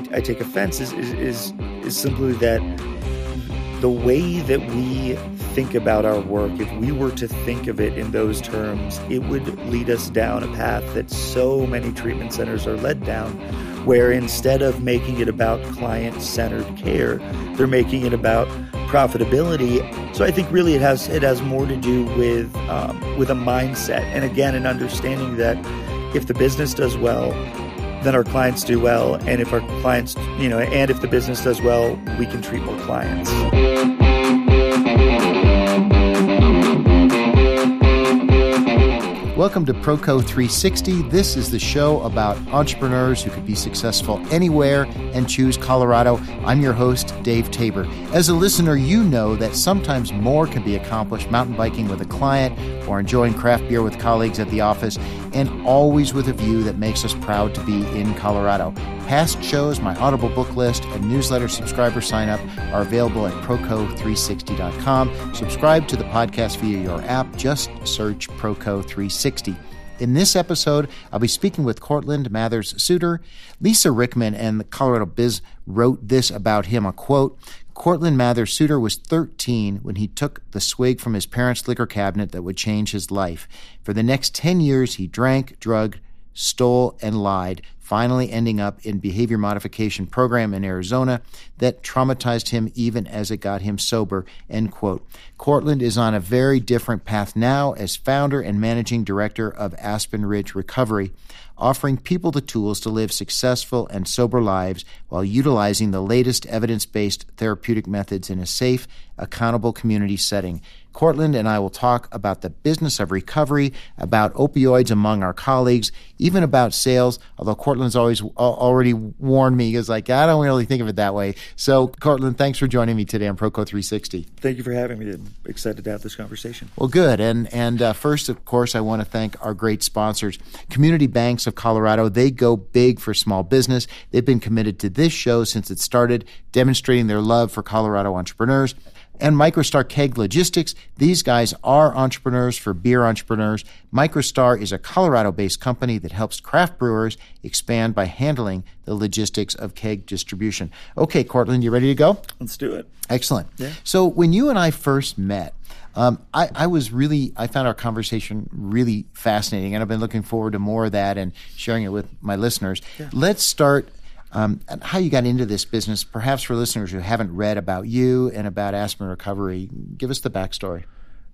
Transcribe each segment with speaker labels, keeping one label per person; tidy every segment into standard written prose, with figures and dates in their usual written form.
Speaker 1: I take offense is simply that the way that we think about our work, if we were to think of it in those terms, it would lead us down a path that so many treatment centers are led down, where instead of making it about client-centered care, they're making it about profitability. So I think really it has more to do with a mindset, and again, an understanding that if the business does well, then our clients do well, and if our clients, and if the business does well, we can treat more clients.
Speaker 2: Welcome to Proco 360. This is the show about entrepreneurs who could be successful anywhere and choose Colorado. I'm your host, Dave Tabor. As a listener, you know that sometimes more can be accomplished mountain biking with a client or enjoying craft beer with colleagues at the office, and always with a view that makes us proud to be in Colorado. Past shows, my Audible book list, and newsletter subscriber sign-up are available at Proco360.com. Subscribe to the podcast via your app. Just search Proco 360. In this episode, I'll be speaking with Cortland Mathers-Suter. Lisa Rickman and the Colorado Biz wrote this about him, a quote, "Cortland Mathers-Suter was 13 when he took the swig from his parents' liquor cabinet that would change his life. For the next 10 years, he drank, drugged, stole, and lied, finally ending up in behavior modification program in Arizona that traumatized him even as it got him sober," end quote. Cortland is on a very different path now as founder and managing director of Aspen Ridge Recovery, offering people the tools to live successful and sober lives while utilizing the latest evidence-based therapeutic methods in a safe, accountable community setting. Cortland and I will talk about the business of recovery, about opioids among our colleagues, even about sales, although Cortland's already warned me. He was like, I don't really think of it that way. So, Cortland, thanks for joining me today on Proco 360.
Speaker 1: Thank you for having me. I'm excited to have this conversation.
Speaker 2: Well, good. And first, of course, I want to thank our great sponsors. Community Banks of Colorado, they go big for small business. They've been committed to this show since it started, demonstrating their love for Colorado entrepreneurs. And Microstar Keg Logistics. These guys are entrepreneurs for beer entrepreneurs. Microstar is a Colorado-based company that helps craft brewers expand by handling the logistics of keg distribution. Okay, Cortland, you ready to go?
Speaker 1: Let's do it.
Speaker 2: Excellent.
Speaker 1: Yeah.
Speaker 2: So when you and I first met, I found our conversation really fascinating, and I've been looking forward to more of that and sharing it with my listeners. Yeah. Let's start how you got into this business, perhaps for listeners who haven't read about you and about Aspen Recovery. Give us the backstory.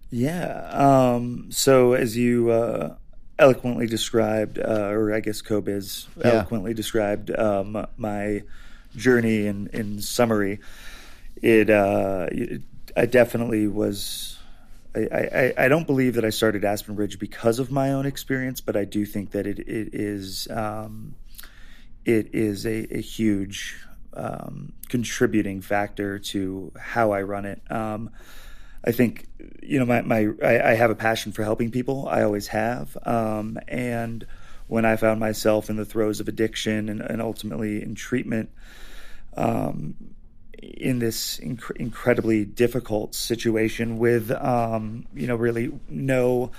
Speaker 1: Yeah. So as you eloquently described, or I guess CoBiz eloquently described my journey in summary, I definitely was. I don't believe that I started Aspen Ridge because of my own experience, but I do think that it is a huge contributing factor to how I run it. I think, I have a passion for helping people. I always have. And when I found myself in the throes of addiction and ultimately in treatment, in this incredibly difficult situation with, really no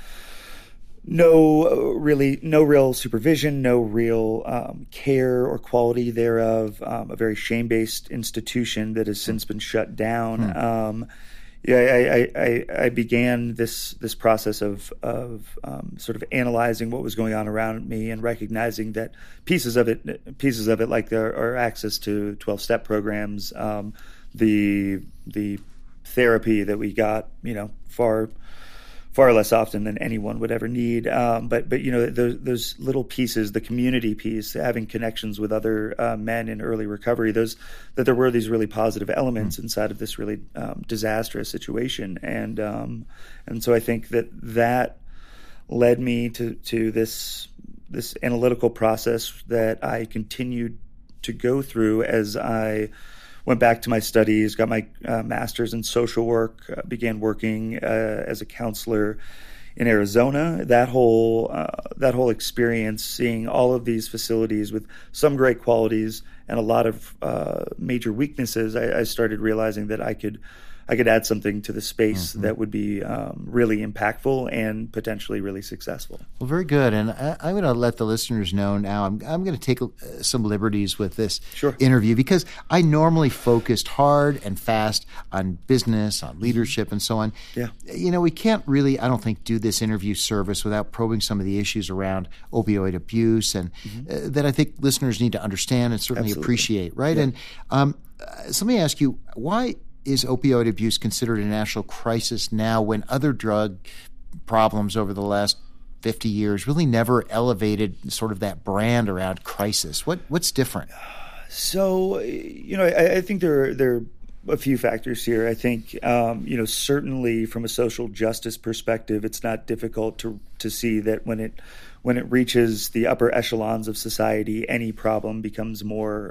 Speaker 1: real supervision, no real care or quality thereof, a very shame-based institution that has since been shut down. I began this process of sort of analyzing what was going on around me and recognizing that pieces of it, like our access to 12-step programs, the therapy that we got, far less often than anyone would ever need. But those little pieces, the community piece, having connections with other men in early recovery, that there were these really positive elements inside of this really disastrous situation. And so I think that led me to this analytical process that I continued to go through as I went back to my studies, got my master's in social work, began working as a counselor in Arizona. That whole experience, seeing all of these facilities with some great qualities and a lot of major weaknesses, I started realizing that I could add something to the space that would be really impactful and potentially really successful.
Speaker 2: Well, very good. And I'm going to let the listeners know now. I'm going to take some liberties with this interview because I normally focused hard and fast on business, on leadership, and so on.
Speaker 1: Yeah.
Speaker 2: We can't really, I don't think, do this interview service without probing some of the issues around opioid abuse and that I think listeners need to understand and certainly appreciate, right? Yeah. And so let me ask you, why is opioid abuse considered a national crisis now when other drug problems over the last 50 years really never elevated sort of that brand around crisis? What's different?
Speaker 1: So, I think there are a few factors here. I think, certainly from a social justice perspective, it's not difficult to see that when it reaches the upper echelons of society, any problem becomes more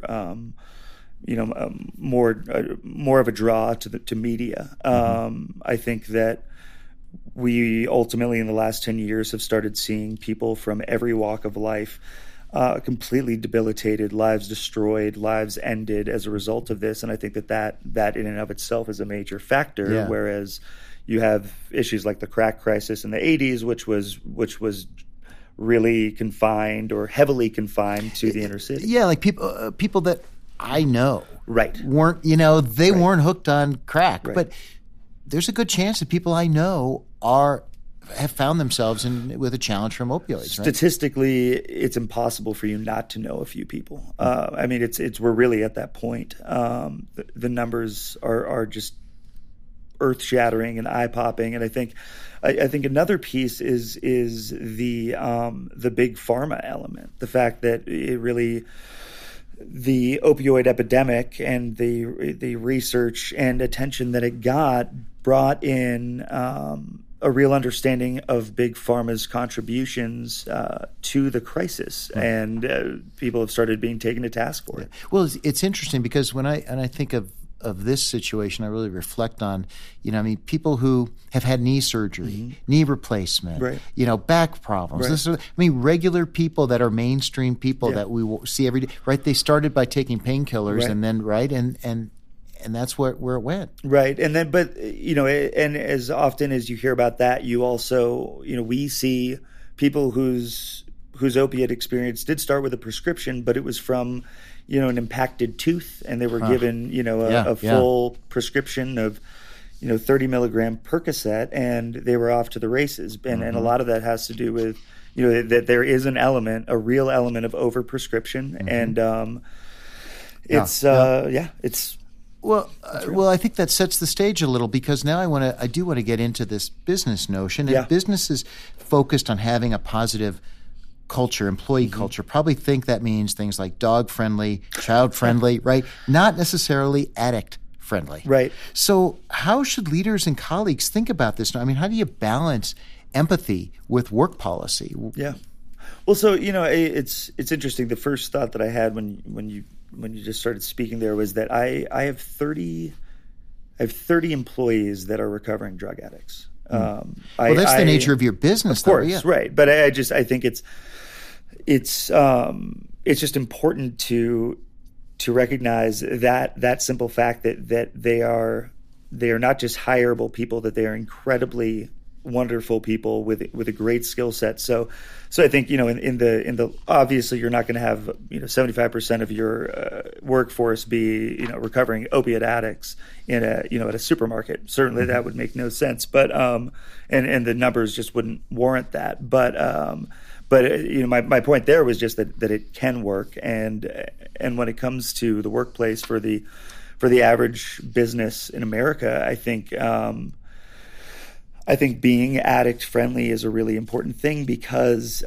Speaker 1: of a draw to media. I think that we ultimately in the last 10 years have started seeing people from every walk of life completely debilitated, lives destroyed, lives ended as a result of this. And I think that in and of itself is a major factor. Yeah. Whereas you have issues like the crack crisis in the 80s, which was really confined or heavily confined to the inner city.
Speaker 2: Yeah, like people that I know weren't hooked on crack. Right. But there's a good chance that people I know have found themselves with a challenge from opioids. Right?
Speaker 1: Statistically, it's impossible for you not to know a few people. We're really at that point. The numbers are just earth-shattering and eye-popping, and I think another piece is the big pharma element, the fact that it really. The opioid epidemic and the research and attention that it got brought in a real understanding of big pharma's contributions to the crisis, and people have started being taken to task for it.
Speaker 2: Well, it's interesting because when I think of this situation, I really reflect on, people who have had knee surgery, knee replacement, back problems. Right. Regular people that are mainstream people that we see every day, right? They started by taking painkillers and then, and that's where it went.
Speaker 1: Right. And then, but, and as often as you hear about that, you also, we see people whose opiate experience did start with a prescription, but it was from, an impacted tooth, and they were given, a full prescription of, 30 milligram Percocet, and they were off to the races. And a lot of that has to do with, that there is a real element of overprescription. And it's.
Speaker 2: Well, I think that sets the stage a little because now I do want to get into this business notion. And businesses focused on having a positive culture, employee culture, probably think that means things like dog-friendly, child-friendly, right? Not necessarily addict-friendly.
Speaker 1: Right.
Speaker 2: So how should leaders and colleagues think about this? How do you balance empathy with work policy?
Speaker 1: Yeah. Well, so, it's interesting. The first thought that I had when you just started speaking there was that I have 30 employees that are recovering drug addicts.
Speaker 2: Well, that's the nature of your business,
Speaker 1: of course, right? But I think it's just important to recognize that simple fact that they are not just hireable people, that they are incredibly wonderful people with a great skill set. So I think in the obviously you're not going to have 75% of your workforce be recovering opiate addicts in at a supermarket. Certainly that would make no sense. But and the numbers just wouldn't warrant that. But my point there was just that it can work, and when it comes to the workplace for the average business in America, I think being addict friendly is a really important thing because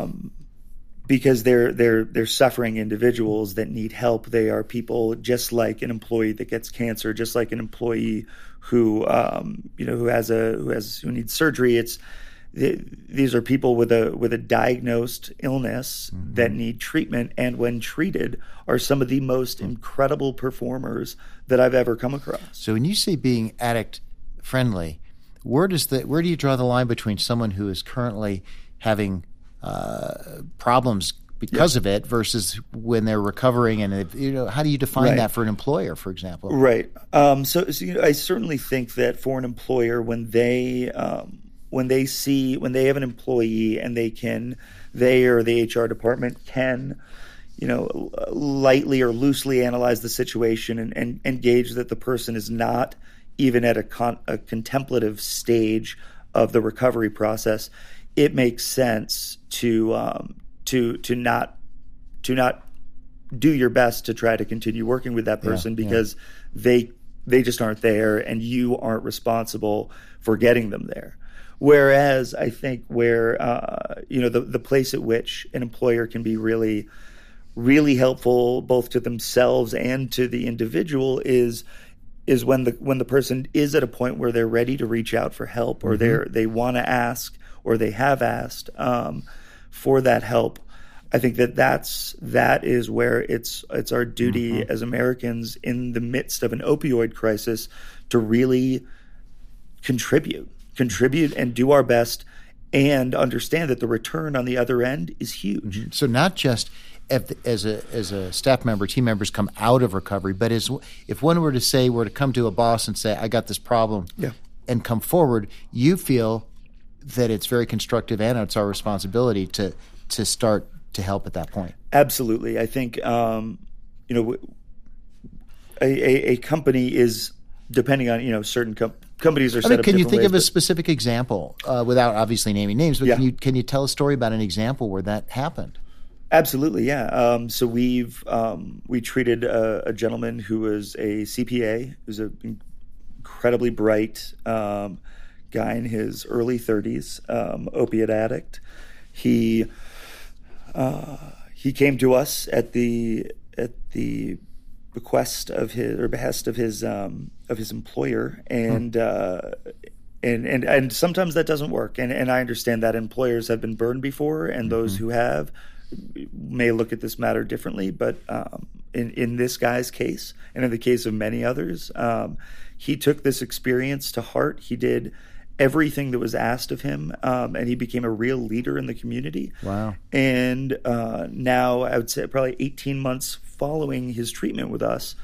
Speaker 1: they're suffering individuals that need help. They are people just like an employee that gets cancer, just like an employee who needs surgery. These are people with a diagnosed illness that need treatment, and when treated, are some of the most incredible performers that I've ever come across.
Speaker 2: So when you say being addict friendly, where do you draw the line between someone who is currently having problems because of it versus when they're recovering, and how do you define that for an employer, for example?
Speaker 1: Right. So I certainly think that for an employer, when they have an employee and they or the HR department can, lightly or loosely analyze the situation and gauge that the person is not even at a contemplative stage of the recovery process, it makes sense to not do your best to try to continue working with that person because they just aren't there, and you aren't responsible for getting them there. Whereas I think where the place at which an employer can be really, really helpful both to themselves and to the individual is when the person is at a point where they're ready to reach out for help, or they want to ask, or they have asked for that help. I think that is where it's our duty as Americans in the midst of an opioid crisis to really contribute and do our best, and understand that the return on the other end is huge.
Speaker 2: So not just as a staff member, team members come out of recovery, but if one were to come to a boss and say, I got this problem, and come forward, you feel that it's very constructive and it's our responsibility to start to help at that point.
Speaker 1: Absolutely. I think, a company is, depending on, certain companies are set up.
Speaker 2: Can you think of a specific example without obviously naming names, but can you tell a story about an example where that happened?
Speaker 1: Absolutely, yeah. So we treated a gentleman who was a CPA, who's an incredibly bright guy in his early 30s, opiate addict. He came to us at the behest of his employer, and sometimes that doesn't work, and I understand that employers have been burned before, and those who have may look at this matter differently, but in this guy's case, and in the case of many others, he took this experience to heart. He did everything that was asked of him, and he became a real leader in the community.
Speaker 2: Wow.
Speaker 1: And now, I would say probably 18 months following his treatment with us,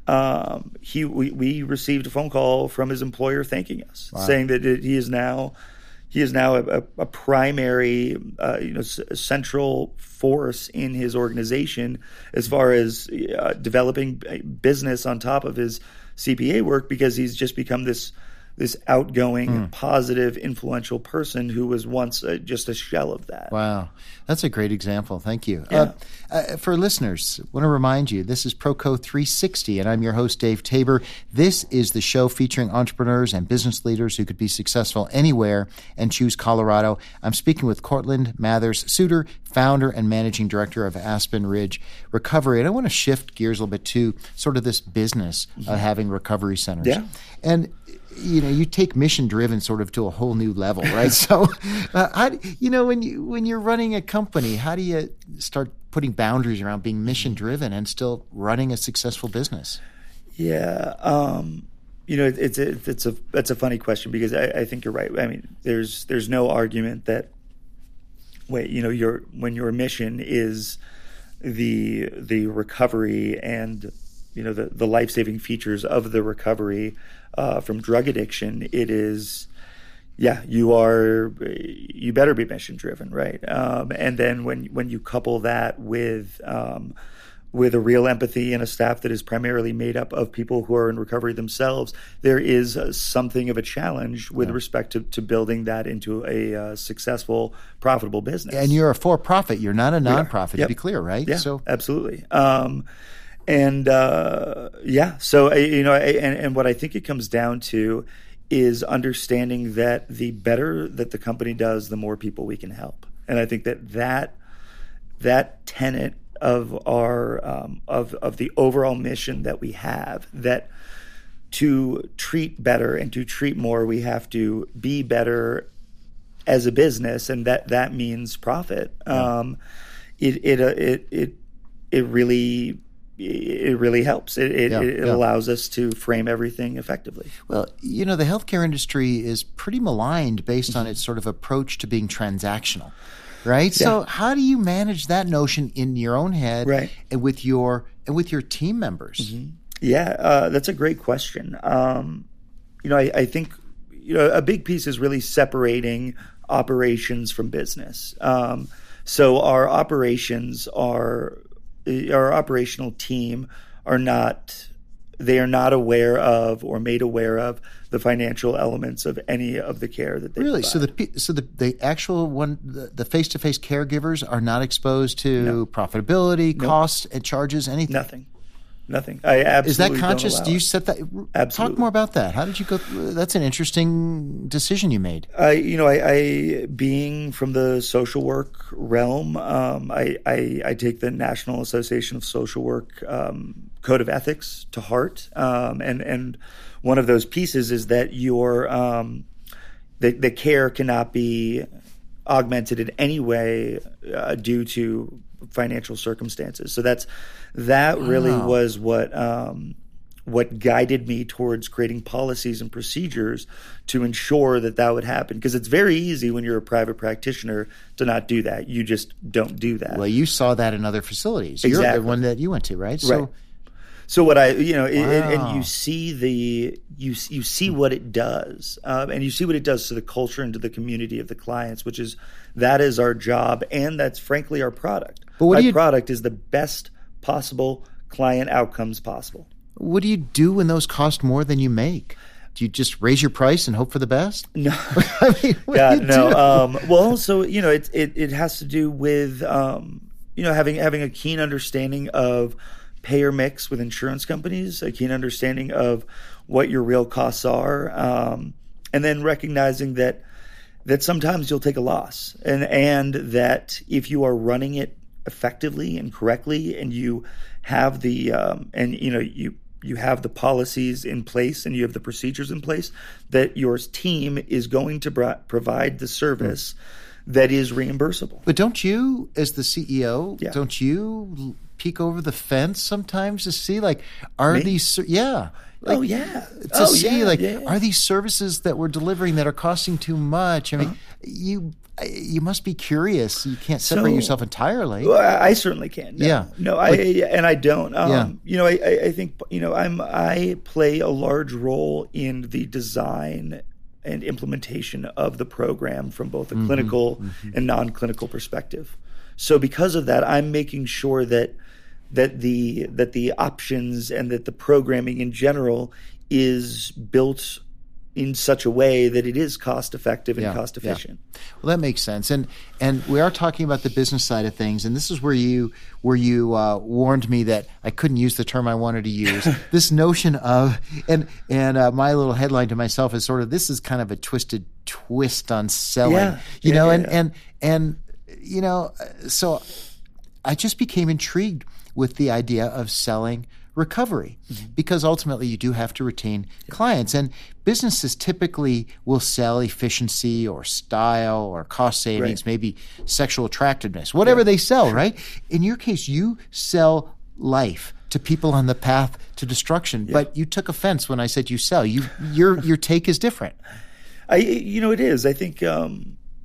Speaker 1: we received a phone call from his employer thanking us, saying that he is now a primary, central force in his organization as far as developing business on top of his CPA work, because he's just become this outgoing, positive, influential person who was once just a shell of that.
Speaker 2: Wow. That's a great example. Thank you.
Speaker 1: Yeah.
Speaker 2: For listeners, I want to remind you, this is Proco 360, and I'm your host, Dave Tabor. This is the show featuring entrepreneurs and business leaders who could be successful anywhere and choose Colorado. I'm speaking with Cortland Mathers-Suter, founder and managing director of Aspen Ridge Recovery. And I want to shift gears a little bit to sort of this business of having recovery centers.
Speaker 1: Yeah.
Speaker 2: And you take mission-driven sort of to a whole new level, right? So, when you're running a company, how do you start putting boundaries around being mission-driven and still running a successful business?
Speaker 1: Yeah, that's a funny question, because I think you're right. I mean, there's no argument that when your mission is the recovery and the life-saving features of the recovery from drug addiction, it is, you better be mission-driven, right? And then when you couple that with a real empathy and a staff that is primarily made up of people who are in recovery themselves, there is something of a challenge with respect to building that into a successful, profitable business.
Speaker 2: And you're a for-profit. You're not a nonprofit, to be clear, right?
Speaker 1: Yeah,
Speaker 2: so
Speaker 1: absolutely. And what I think it comes down to is understanding that the better that the company does, the more people we can help. And I think that tenet of our of the overall mission that we have, that to treat better and to treat more, we have to be better as a business, and that means profit. It really helps. It allows us to frame everything effectively.
Speaker 2: Well, the healthcare industry is pretty maligned based on its sort of approach to being transactional. right? Yeah. So how do you manage that notion in your own head,
Speaker 1: right,
Speaker 2: and with your team members?
Speaker 1: Mm-hmm. Yeah, that's a great question. I think a big piece is really separating operations from business. So our operational team are not aware of or made aware of the financial elements of any of the care that they
Speaker 2: really
Speaker 1: provide.
Speaker 2: So the actual one, the face-to-face caregivers are not exposed to profitability, costs, and charges, anything.
Speaker 1: Nothing. I absolutely
Speaker 2: Is that conscious? Do you set that?
Speaker 1: Absolutely.
Speaker 2: Talk more about that. How did you go? That's an interesting decision you made.
Speaker 1: I being from the social work realm, I take the National Association of Social Work Code of Ethics to heart, and one of those pieces is that the care cannot be augmented in any way due to financial circumstances. So that really was what guided me towards creating policies and procedures to ensure that would happen. Because it's very easy when you're a private practitioner to not do that. You just don't do that.
Speaker 2: Well, you saw that in other facilities.
Speaker 1: Exactly.
Speaker 2: You're the one that you went to, right?
Speaker 1: Right. So what and you see you see what it does, and you see what it does to the culture and to the community of the clients, that is our job, and that's frankly our product.
Speaker 2: But our
Speaker 1: product is the best possible client outcomes possible.
Speaker 2: What do you do when those cost more than you make? Do you just raise your price and hope for the best?
Speaker 1: No,
Speaker 2: I mean, what do you do?
Speaker 1: Well, so it has to do with having a keen understanding of payer mix with insurance companies, a keen understanding of what your real costs are, and then recognizing that sometimes you'll take a loss, and that if you are running it effectively and correctly, and you have the you have the policies in place and you have the procedures in place, that your team is going to provide the service that is reimbursable.
Speaker 2: But don't you, as the CEO, don't you peek over the fence sometimes to see, like, are
Speaker 1: Me?
Speaker 2: these to see are these services that we're delivering that are costing too much? I mean, you must be curious. You can't separate yourself entirely.
Speaker 1: Well, I certainly can. No, I don't. I think I play a large role in the design and implementation of the program from both a clinical and non-clinical perspective. So because of that, I'm making sure that the options and that the programming in general is built in such a way that it is cost effective and cost efficient.
Speaker 2: Yeah. Well, that makes sense. And we are talking about the business side of things, and this is where you warned me that I couldn't use the term I wanted to use. This notion of and my little headline to myself is sort of, this is kind of a twisted twist on selling. So I just became intrigued with the idea of selling recovery, because ultimately you do have to retain clients, and businesses typically will sell efficiency or style or cost savings, maybe sexual attractiveness, whatever they sell, right? In your case, you sell life to people on the path to destruction, but you took offense when I said you sell. Your take is different.
Speaker 1: It is. I think that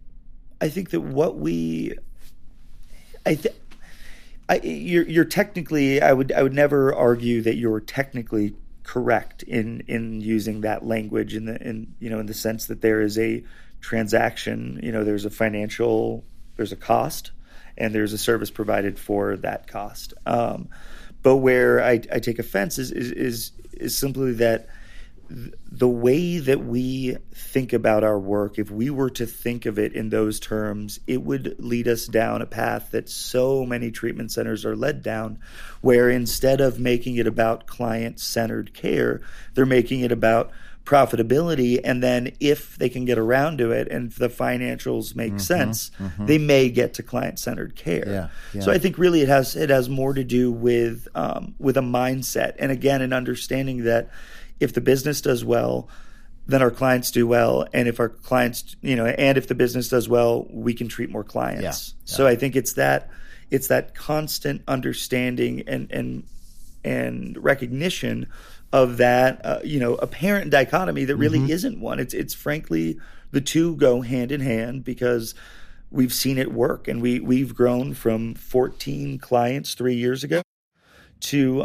Speaker 1: you're technically, I would never argue that you're technically correct in using that language in the sense that there is a transaction, there's a cost and there's a service provided for that cost. But where I take offense is simply that the way that we think about our work, if we were to think of it in those terms, it would lead us down a path that so many treatment centers are led down, where instead of making it about client-centered care, they're making it about profitability, and then if they can get around to it and if the financials make sense, they may get to client-centered care. So I think really it has more to do with a mindset, and again, an understanding that if the business does well, then our clients do well, and if our clients, and if the business does well, we can treat more clients. So I think it's that constant understanding and recognition of that apparent dichotomy that really isn't one. It's frankly, the two go hand in hand, because we've seen it work, and we've grown from 14 clients 3 years ago to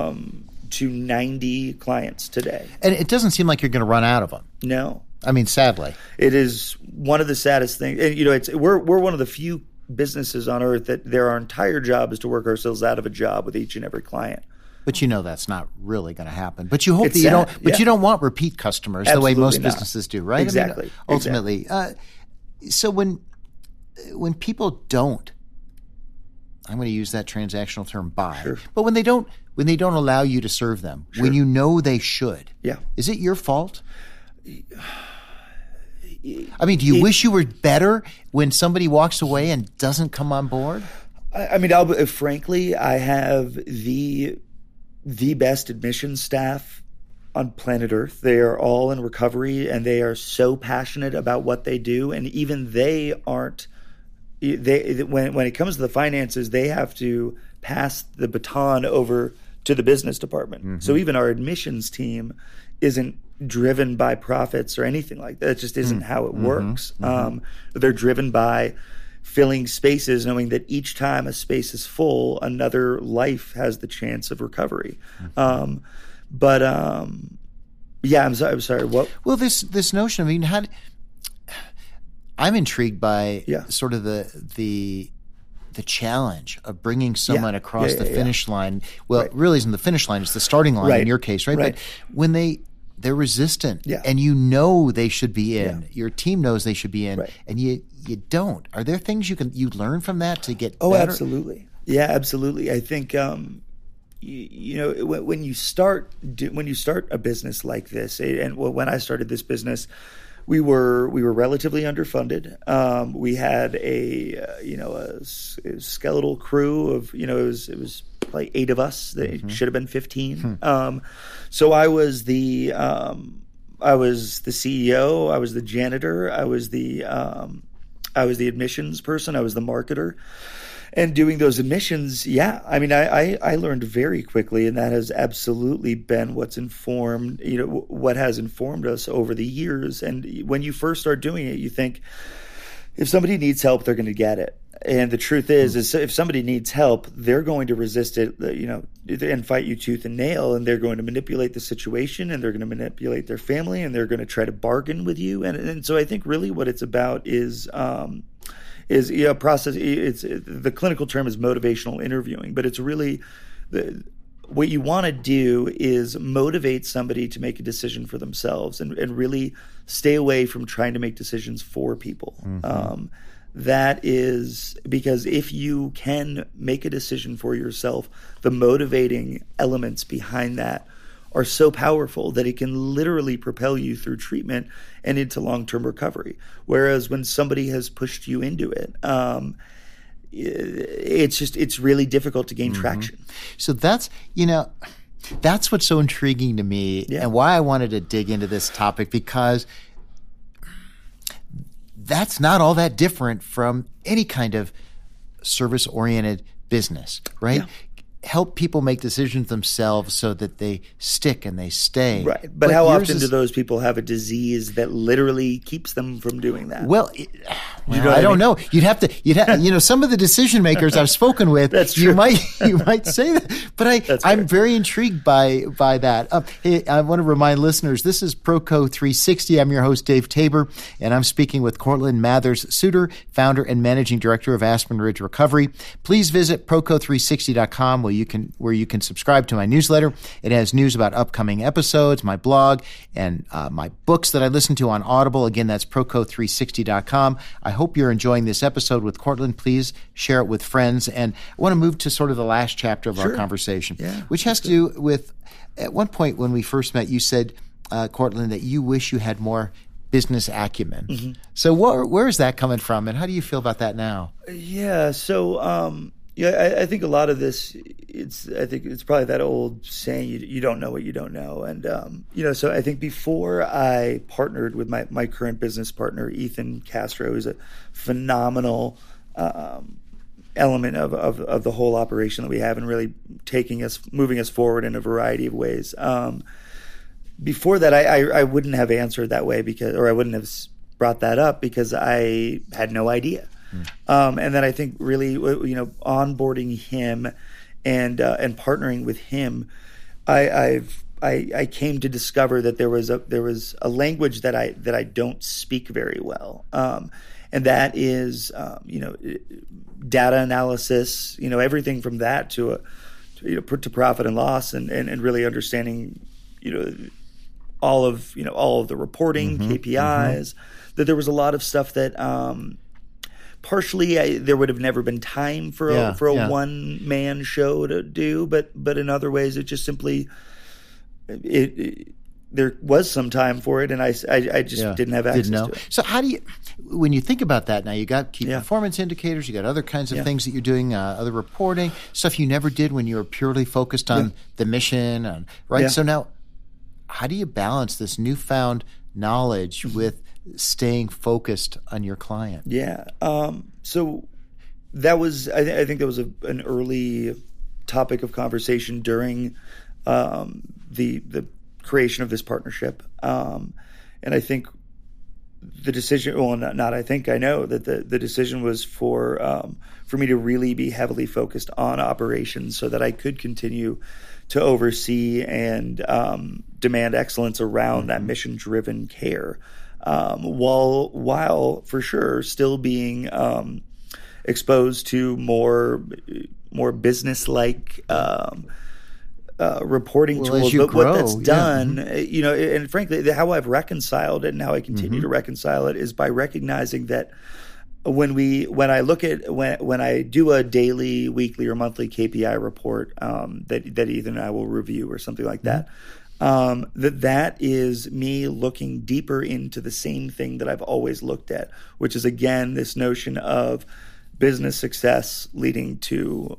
Speaker 1: 90 clients today.
Speaker 2: And it doesn't seem like you're going to run out of them.
Speaker 1: No.
Speaker 2: I mean, sadly.
Speaker 1: It is one of the saddest things. And, we're one of the few businesses on earth that our entire job is to work ourselves out of a job with each and every client.
Speaker 2: But that's not really going to happen. But you hope
Speaker 1: It's
Speaker 2: that you
Speaker 1: sad,
Speaker 2: don't. But you don't want repeat customers the way most
Speaker 1: Absolutely not.
Speaker 2: businesses do, right?
Speaker 1: Exactly.
Speaker 2: I mean, ultimately, so when people don't, I'm going to use that transactional term, buy.
Speaker 1: Sure.
Speaker 2: But when they don't allow you to serve them, when you know they should,
Speaker 1: Yeah.
Speaker 2: is it your fault? I mean, do you wish you were better when somebody walks away and doesn't come on board?
Speaker 1: I mean, frankly, I have the best admissions staff on planet Earth. They are all in recovery, and they are so passionate about what they do. And even they aren't. When it comes to the finances, they have to pass the baton over to the business department. Mm-hmm. So even our admissions team isn't driven by profits or anything like that. It just isn't how it works. Mm-hmm. They're driven by filling spaces, knowing that each time a space is full, another life has the chance of recovery. Mm-hmm. I'm sorry. What?
Speaker 2: Well, this notion. I mean, I'm intrigued by sort of the challenge of bringing someone across the finish line. Well, it really isn't the finish line; it's the starting line in your case, right? But when they're resistant, and they should be in, your team knows they should be in, and you don't. Are there things you learn from that to get better?
Speaker 1: Absolutely. Yeah, absolutely. I think when you start a business like this, and when I started this business, we were relatively underfunded. We had a skeletal crew of it was like 8 of us. They should have been 15. So I was the CEO. I was the janitor. I was the admissions person. I was the marketer. And doing those admissions, I mean, I learned very quickly, and that has absolutely been what has informed us over the years. And when you first start doing it, you think if somebody needs help, they're going to get it. And the truth is if somebody needs help, they're going to resist it, and fight you tooth and nail, and they're going to manipulate the situation, and they're going to manipulate their family, and they're going to try to bargain with you. And so I think really what it's about is a process. It's the clinical term is motivational interviewing, but it's really what you want to do is motivate somebody to make a decision for themselves, and really stay away from trying to make decisions for people. Mm-hmm. That is because if you can make a decision for yourself, the motivating elements behind that are so powerful that it can literally propel you through treatment and into long-term recovery. Whereas when somebody has pushed you into it, it's really difficult to gain traction.
Speaker 2: So that's what's so intriguing to me, and why I wanted to dig into this topic, because that's not all that different from any kind of service-oriented business, right? Yeah. Help people make decisions themselves so that they stick and they stay.
Speaker 1: Right. But how often do those people have a disease that literally keeps them from doing that?
Speaker 2: Well, I don't know. You'd have some of the decision makers I've spoken with,
Speaker 1: That's true.
Speaker 2: you might say that. But I'm very intrigued by that. Hey, I want to remind listeners, this is Proco 360. I'm your host, Dave Tabor, and I'm speaking with Cortland Mathers-Suter, founder and managing director of Aspen Ridge Recovery. Please visit Proco360.com where you can subscribe to my newsletter. It has news about upcoming episodes, my blog, and my books that I listen to on Audible. Again, that's Proco360.com. I hope you're enjoying this episode with Cortland. Please share it with friends. And I want to move to sort of the last chapter of our conversation, which has to do with, at one point when we first met, you said, Cortland, that you wish you had more business acumen. Mm-hmm. So where is that coming from, and how do you feel about that now?
Speaker 1: Yeah, so I think a lot of this, I think it's probably that old saying, you don't know what you don't know. And, so I think before I partnered with my current business partner, Ethan Castro, who's a phenomenal element of the whole operation that we have, and really moving us forward in a variety of ways. Before that, I wouldn't have answered that way, or I wouldn't have brought that up, because I had no idea. And then I think really, onboarding him and partnering with him, I came to discover that there was a language that I don't speak very well, and that is data analysis, everything from that to profit and loss, and really understanding all of the reporting, KPIs. That there was a lot of stuff that partially there would have never been time for a one man show to do, but in other ways it just simply. There was some time for it, and I just didn't have access to it.
Speaker 2: So how do you, when you think about that now, you got key performance indicators, you got other kinds of things that you're doing, other reporting, stuff you never did when you were purely focused on the mission, right? Yeah. So now, how do you balance this newfound knowledge with staying focused on your client?
Speaker 1: Yeah. So that was, I think that was an early topic of conversation during the creation of this partnership. And I think the decision, well, not I think, I know that the decision was for me to really be heavily focused on operations so that I could continue to oversee and demand excellence around that mission-driven care, while for sure still being exposed to more business-like reporting tools. But what that's done, and frankly, how I've reconciled it and how I continue to reconcile it is by recognizing that when I do a daily, weekly, or monthly KPI report that Ethan and I will review or something like that, that is me looking deeper into the same thing that I've always looked at, which is again this notion of business success leading to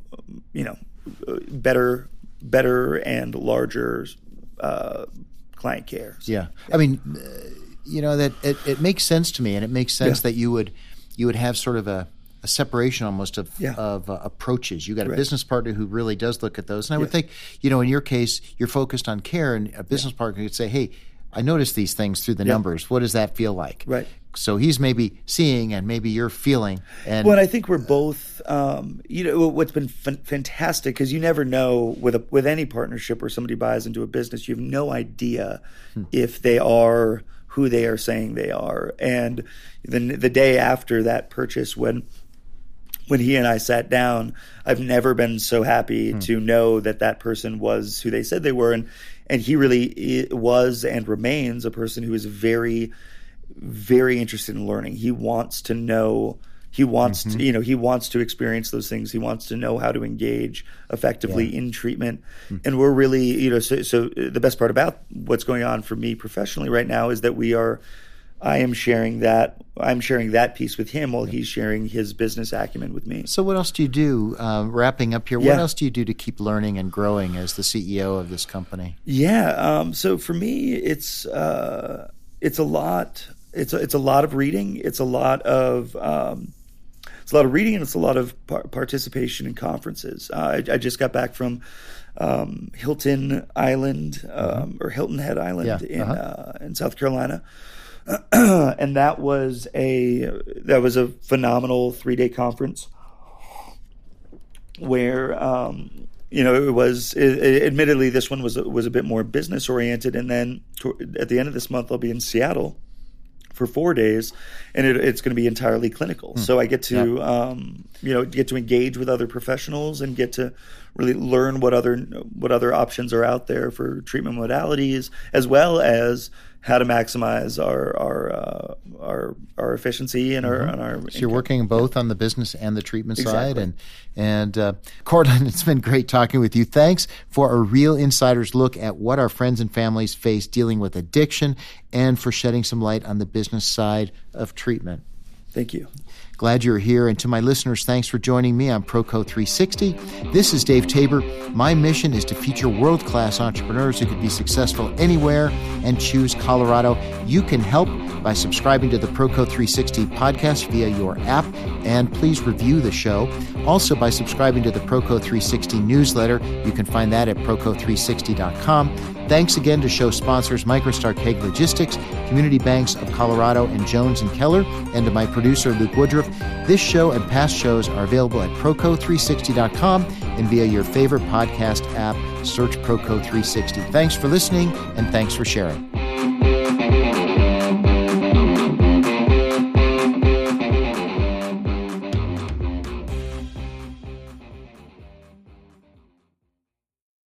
Speaker 1: better and larger client care. So,
Speaker 2: yeah. I mean, that it makes sense to me, and it makes sense that you would have sort of a separation almost of approaches. You got a business partner who really does look at those. And I would think, in your case, you're focused on care, and a business partner could say, hey, I noticed these things through the numbers. What does that feel like?
Speaker 1: Right.
Speaker 2: So he's maybe seeing and maybe you're feeling. And
Speaker 1: I think we're both, what's been fantastic, because you never know with any partnership where somebody buys into a business, you have no idea if they are who they are saying they are. And the day after that purchase, when he and I sat down, I've never been so happy to know that person was who they said they were. And he really was and remains a person who is very, very interested in learning. He wants to know. He wants to, he wants to experience those things. He wants to know how to engage effectively in treatment. And we're really, so the best part about what's going on for me professionally right now is that I'm sharing that piece with him while he's sharing his business acumen with me.
Speaker 2: So what else do you do, wrapping up here, what else do you do to keep learning and growing as the CEO of this company?
Speaker 1: Yeah. So for me, it's a lot. It's a lot of reading. It's a lot of reading, and it's a lot of participation in conferences. I just got back from Hilton Island or Hilton Head Island in South Carolina. And that was a phenomenal 3-day conference where admittedly this one was a bit more business oriented, and then at the end of this month I'll be in Seattle for 4 days, and it's going to be entirely clinical. So I get to get to engage with other professionals and get to really learn what other options are out there for treatment modalities, as well as how to maximize our efficiency and our.
Speaker 2: So you're working both on the business and the treatment side, and Cortland, it's been great talking with you. Thanks for a real insider's look at what our friends and families face dealing with addiction, and for shedding some light on the business side of treatment.
Speaker 1: Thank you.
Speaker 2: Glad you're here. And to my listeners, thanks for joining me on Proco 360. This is Dave Tabor. My mission is to feature world-class entrepreneurs who could be successful anywhere and choose Colorado. You can help by subscribing to the Proco 360 podcast via your app, and please review the show. Also by subscribing to the Proco 360 newsletter. You can find that at proco360.com. Thanks again to show sponsors MicroStar Keg Logistics, Community Banks of Colorado, and Jones & Keller, and to my producer, Luke Woodruff. This show and past shows are available at proco360.com and via your favorite podcast app. Search Proco 360. Thanks for listening, and thanks for sharing.